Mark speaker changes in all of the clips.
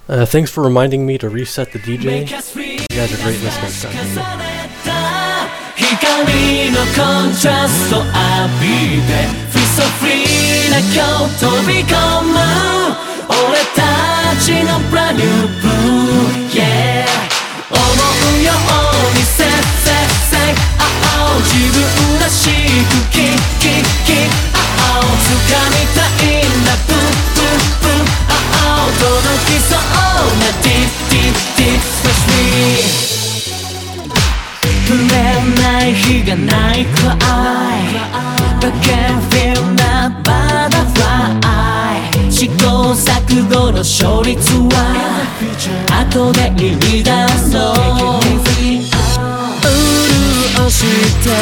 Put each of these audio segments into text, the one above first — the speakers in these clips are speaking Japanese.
Speaker 1: Thanks for reminding me to reset the DJ. You guys are great listeners.
Speaker 2: 光のコントラスト浴びて Feel so free な今日飛び込む俺たちの Brand new blue Yeah 思うように Say say say Oh 自分らしくキキキ Oh 掴みたいんだ Boom boom boom Oh 届きそうな Deep deep deep Especially 触れない日がないくらい But can't feel that butterfly 試行錯誤の勝率は後で言い出そう潤して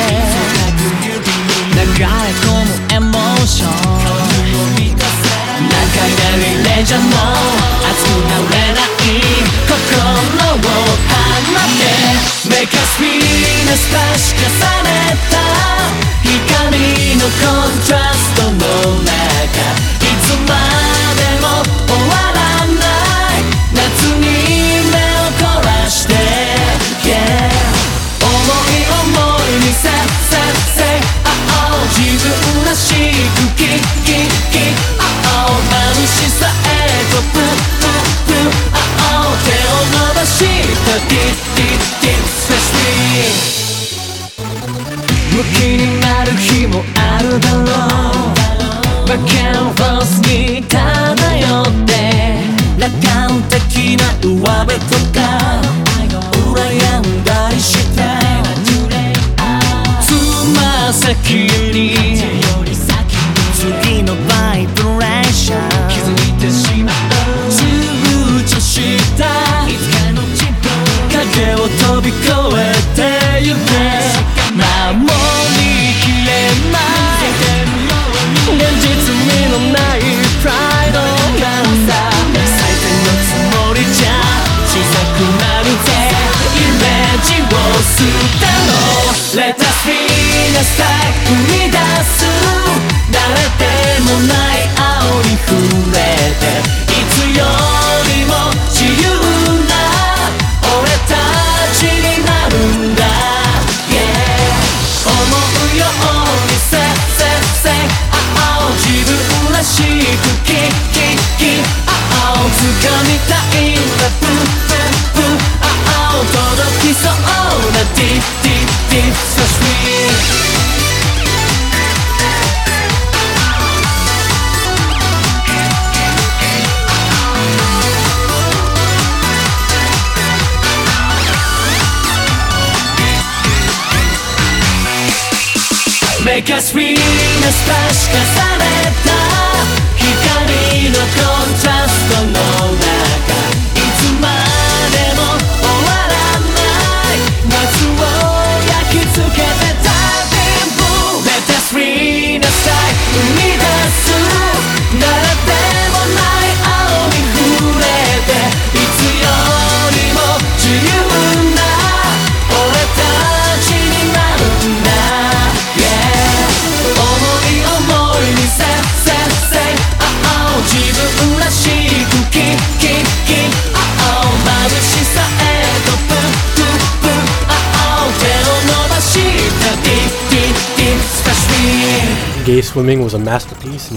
Speaker 2: 流れ込むエモーション何回なりレジャーも熱くなれない心を放ってMake us feel 少し重ねた光のコントラストの中いつまでも終わらない夏に目を凝らして Yeah 思い思いに Say say say Oh 自分らしくキキキ Oh 眩しさへとプップップッ Oh 手を伸ばしたディッディッディッムキになる日もあるだろうバキャンバスに漂って楽観的な上辺とか羨んだりしてつま先に次のバイブレーション気づいてしまう躊躇した影を飛び越えてゆけ守りきれない現実味のないプライドなんだ最善のつもりじゃ小さくなるぜイメージを捨てろ Let us be the sky 生み出す誰でもない青に触れていつよりも自由な俺たちになるんだ自分らしくキキキ掴みたいんだプンプンプン届きそうなディッディッディッ So sweet Make us feel 少し重ねた光のコントラストの中いつまでも終わらない夏を焼き付けてたビンブ Let us free the sky 生み出す誰でもない青に触れていつよりも自由な俺たちになるんだ自分らしくキキキ眩しさへとプンプンプン手を伸ばしたディッディッディッ
Speaker 1: Gay Swimming was a masterpiece, and